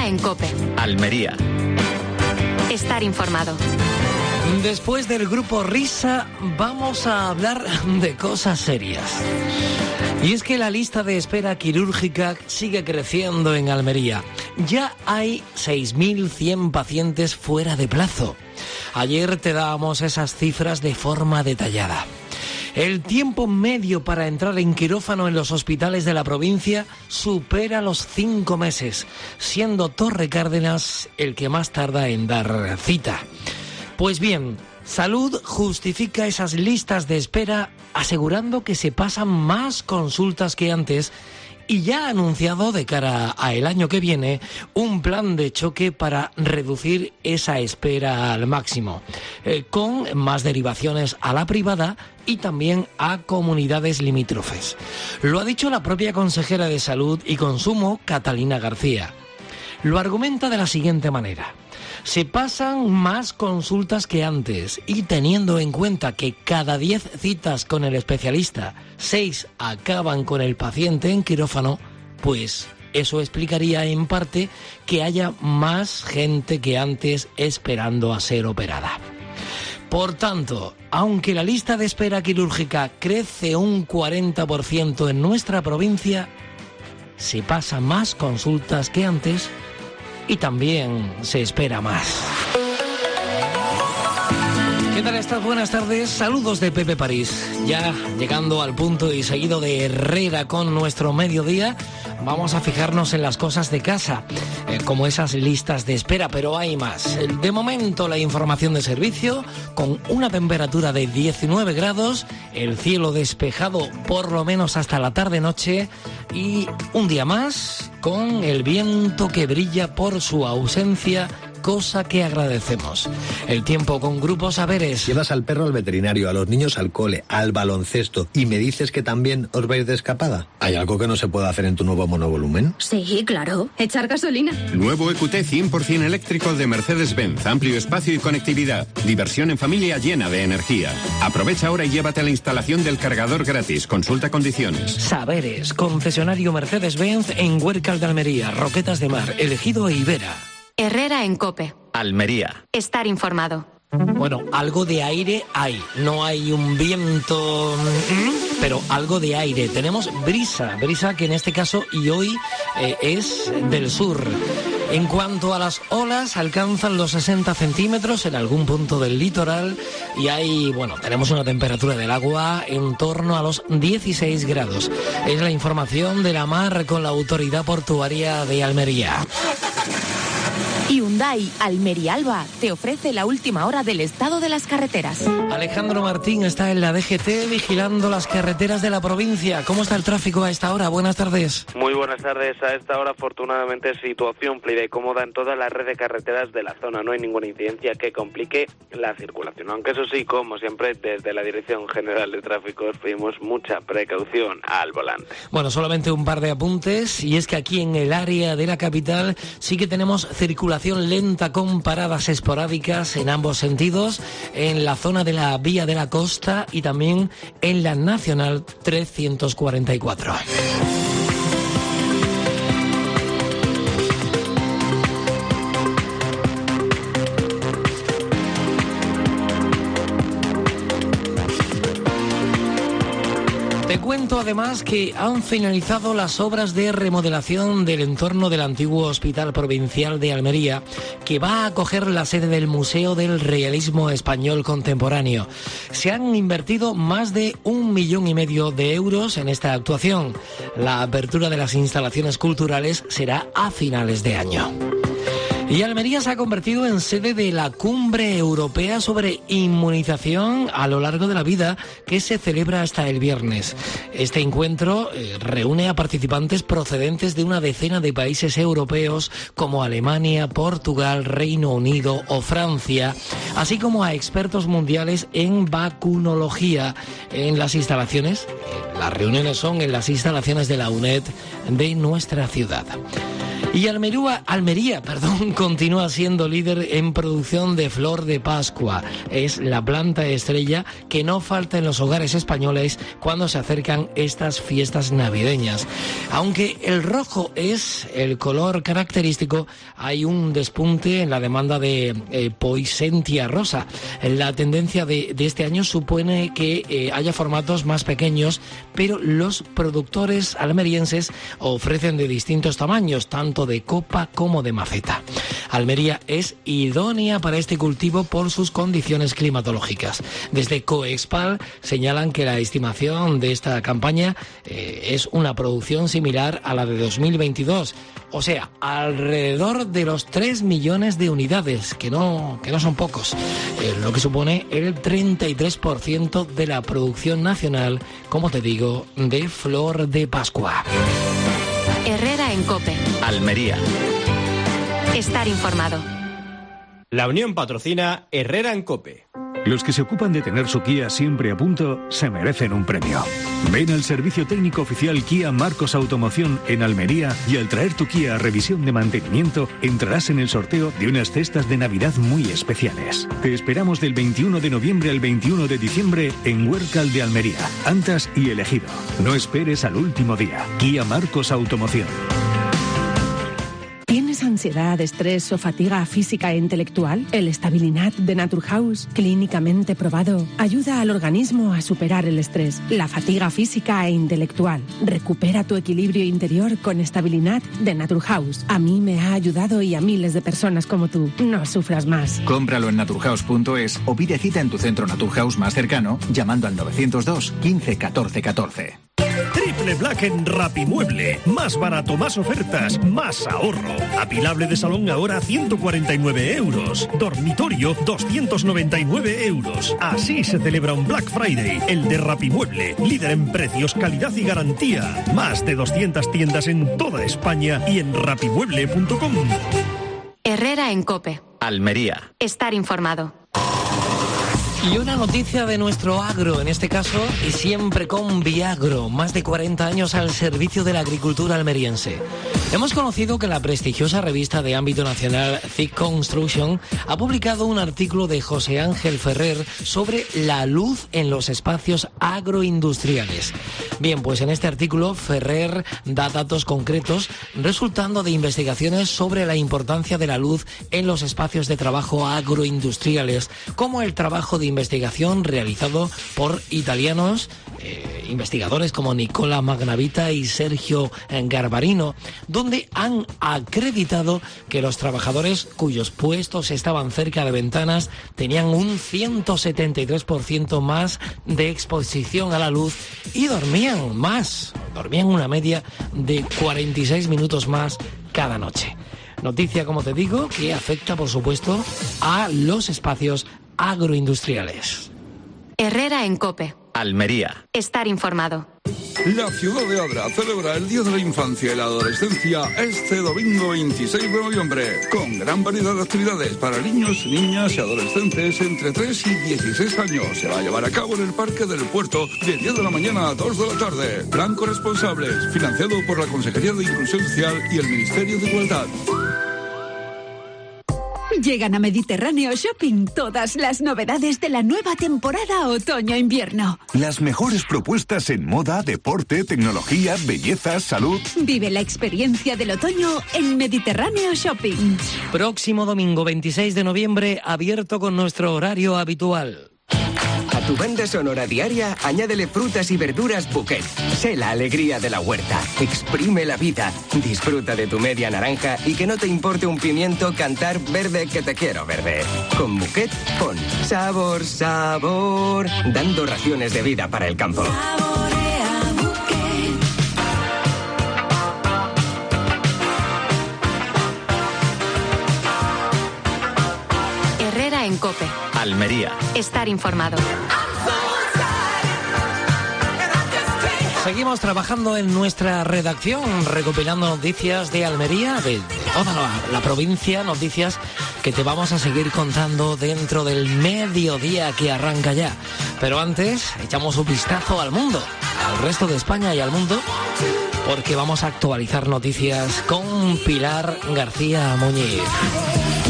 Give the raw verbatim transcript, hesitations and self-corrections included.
en COPE. Almería. Estar informado. Después del grupo Risa, vamos a hablar de cosas serias. Y es que la lista de espera quirúrgica sigue creciendo en Almería. Ya hay seis mil cien pacientes fuera de plazo. Ayer te dábamos esas cifras de forma detallada. El tiempo medio para entrar en quirófano en los hospitales de la provincia supera los cinco meses, siendo Torre Cárdenas el que más tarda en dar cita. Pues bien, Salud justifica esas listas de espera asegurando que se pasan más consultas que antes y ya ha anunciado de cara a el año que viene un plan de choque para reducir esa espera al máximo, eh, con más derivaciones a la privada y también a comunidades limítrofes. Lo ha dicho la propia consejera de Salud y Consumo, Catalina García. Lo argumenta de la siguiente manera. Se pasan más consultas que antes y teniendo en cuenta que cada diez citas con el especialista, seis acaban con el paciente en quirófano, pues eso explicaría en parte que haya más gente que antes esperando a ser operada. Por tanto, aunque la lista de espera quirúrgica crece un cuarenta por ciento en nuestra provincia, se pasan más consultas que antes y también se espera más. ¿Qué tal estás? Buenas tardes. Saludos de Pepe París. Ya llegando al punto y seguido de Herrera con nuestro mediodía, vamos a fijarnos en las cosas de casa, eh, como esas listas de espera, pero hay más. De momento la información de servicio, con una temperatura de diecinueve grados, el cielo despejado por lo menos hasta la tarde-noche y un día más con el viento que brilla por su ausencia, cosa que agradecemos. El tiempo con Grupo Saberes. Llevas al perro al veterinario, a los niños al cole, al baloncesto y me dices que también os vais de escapada. ¿Hay algo que no se pueda hacer en tu nuevo monovolumen? Sí, claro. Echar gasolina. Nuevo E Q T cien por ciento eléctrico de Mercedes-Benz. Amplio espacio y conectividad. Diversión en familia llena de energía. Aprovecha ahora y llévate a la instalación del cargador gratis. Consulta condiciones. Saberes, concesionario Mercedes-Benz en Huércal de Almería, Roquetas de Mar, Elegido e Ibera. Herrera en COPE. Almería. Estar informado. Bueno, algo de aire hay. No hay un viento, pero algo de aire. Tenemos brisa, brisa que en este caso y hoy eh, es del sur. En cuanto a las olas, alcanzan los sesenta centímetros en algún punto del litoral y hay, bueno, tenemos una temperatura del agua en torno a los dieciséis grados. Es la información de la mar con la Autoridad Portuaria de Almería. Hyundai Almería Alba te ofrece la última hora del estado de las carreteras. Alejandro Martín está en la D G T vigilando las carreteras de la provincia. ¿Cómo está el tráfico a esta hora? Buenas tardes. Muy buenas tardes. A esta hora, afortunadamente, situación fluida y cómoda en toda la red de carreteras de la zona. No hay ninguna incidencia que complique la circulación. Aunque eso sí, como siempre, desde la Dirección General de Tráfico os pedimos mucha precaución al volante. Bueno, solamente un par de apuntes, y es que aquí en el área de la capital sí que tenemos circulación lenta con paradas esporádicas en ambos sentidos, en la zona de la Vía de la Costa y también en la Nacional trescientos cuarenta y cuatro. Te cuento además que han finalizado las obras de remodelación del entorno del antiguo Hospital Provincial de Almería, que va a acoger la sede del Museo del Realismo Español Contemporáneo. Se han invertido más de un millón y medio de euros en esta actuación. La apertura de las instalaciones culturales será a finales de año. Y Almería se ha convertido en sede de la Cumbre Europea sobre Inmunización a lo largo de la vida, que se celebra hasta el viernes. Este encuentro eh, reúne a participantes procedentes de una decena de países europeos como Alemania, Portugal, Reino Unido o Francia, así como a expertos mundiales en vacunología en las instalaciones. Eh, las reuniones son en las instalaciones de la UNED de nuestra ciudad. Y Almería, Almería, perdón, continúa siendo líder en producción de flor de Pascua. Es la planta estrella que no falta en los hogares españoles cuando se acercan estas fiestas navideñas. Aunque el rojo es el color característico, hay un despunte en la demanda de eh, Poinsettia rosa. La tendencia de, de este año supone que eh, haya formatos más pequeños, pero los productores almerienses ofrecen de distintos tamaños, tanto de copa como de maceta. Almería es idónea para este cultivo por sus condiciones climatológicas. Desde Coexpal señalan que la estimación de esta campaña eh, es una producción similar a la de dos mil veintidós, o sea, alrededor de los tres millones de unidades, que no, que no son pocos, eh, lo que supone el treinta y tres por ciento de la producción nacional, como te digo, de flor de Pascua. Herrera en COPE. Almería. Estar informado. La Unión patrocina Herrera en COPE. Los que se ocupan de tener su Kia siempre a punto se merecen un premio. Ven al servicio técnico oficial Kia Marcos Automoción en Almería y al traer tu Kia a revisión de mantenimiento entrarás en el sorteo de unas cestas de Navidad muy especiales. Te esperamos del veintiuno de noviembre al veintiuno de diciembre en Huércal de Almería, Antas y El Ejido. No esperes al último día. Kia Marcos Automoción. ¿Tienes ansiedad, estrés o fatiga física e intelectual? El Stabilinat de Naturhaus, clínicamente probado, ayuda al organismo a superar el estrés, la fatiga física e intelectual. Recupera tu equilibrio interior con Stabilinat de Naturhaus. A mí me ha ayudado y a miles de personas como tú. No sufras más. Cómpralo en naturhaus punto es o pide cita en tu centro Naturhaus más cercano llamando al novecientos dos quince catorce catorce. Triple Black en Rapimueble. Más barato, más ofertas, más ahorro. Apilable de salón ahora a ciento cuarenta y nueve euros. Dormitorio doscientos noventa y nueve euros. Así se celebra un Black Friday, el de Rapimueble. Líder en precios, calidad y garantía. Más de doscientas tiendas en toda España y en rapimueble punto com. Herrera en COPE. Almería. Estar informado. Y una noticia de nuestro agro, en este caso, y siempre con Viagro, más de cuarenta años al servicio de la agricultura almeriense. Hemos conocido que la prestigiosa revista de ámbito nacional Thick Construction ha publicado un artículo de José Ángel Ferrer sobre la luz en los espacios agroindustriales. Bien, pues en este artículo Ferrer da datos concretos resultando de investigaciones sobre la importancia de la luz en los espacios de trabajo agroindustriales, como el trabajo de investigación realizado por italianos, eh, investigadores como Nicola Magnavita y Sergio Garbarino, donde han acreditado que los trabajadores cuyos puestos estaban cerca de ventanas tenían un ciento setenta y tres por ciento más de exposición a la luz y dormían más, dormían una media de cuarenta y seis minutos más cada noche. Noticia, como te digo, que afecta, por supuesto, a los espacios agroindustriales. Herrera en COPE. Almería. Estar informado. La ciudad de Adra celebra el Día de la Infancia y la Adolescencia este domingo veintiséis de noviembre, con gran variedad de actividades para niños, niñas y adolescentes entre tres y dieciséis años. Se va a llevar a cabo en el Parque del Puerto de diez de la mañana a dos de la tarde. Plan Corresponsables, financiado por la Consejería de Inclusión Social y el Ministerio de Igualdad. Llegan a Mediterráneo Shopping todas las novedades de la nueva temporada otoño-invierno. Las mejores propuestas en moda, deporte, tecnología, belleza, salud. Vive la experiencia del otoño en Mediterráneo Shopping. Próximo domingo veintiséis de noviembre, abierto con nuestro horario habitual. A tu banda sonora diaria, añádele frutas y verduras Bouquet. Sé la alegría de la huerta. Exprime la vida. Disfruta de tu media naranja y que no te importe un pimiento cantar verde que te quiero verde. Con Bouquet, pon sabor, sabor, dando raciones de vida para el campo. Saborea Bouquet. Herrera en COPE. Almería. Estar informado. Seguimos trabajando en nuestra redacción, recopilando noticias de Almería, de, de toda la, la provincia, noticias que te vamos a seguir contando dentro del mediodía que arranca ya. Pero antes, echamos un vistazo al mundo, al resto de España y al mundo, porque vamos a actualizar noticias con Pilar García Muñiz.